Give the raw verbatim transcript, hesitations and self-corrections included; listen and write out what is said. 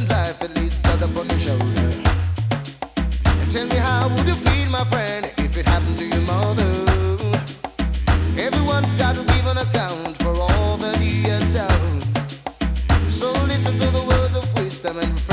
innocent life, it leaves blood upon your shoulder. And tell me, how would you feel, my friend, if it happened to your mother? Everyone's got to give an account for all that he has done. So listen to the words of wisdom and